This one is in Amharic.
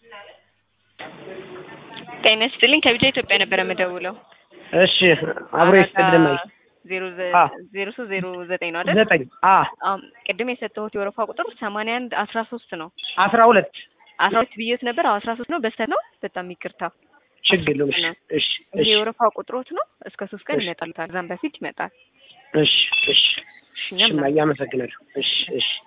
ጤና ይስጥልኝ ከቢጃ ኢትዮጵያ ነበር የምደውለው። እሺ አብሮ ይስጥልኝ። 0309 ነው አይደል? 9 ቅድም የሰጠሁት የወረፋ ቁጥር 81 13 ነው። 12 ብዬሽ ነበር። 13 ነው። በስተት ነው። በጣም ይቅርታ። ችግር የለውም። እሺ ይሄ የወረፋ ቁጥሮት ነው። እስከ 3 ቀን ይመጣል። ከዛም በፊት ይመጣል። እሺ እሺ እሺ። አመሰግናለሁ። እሺ እሺ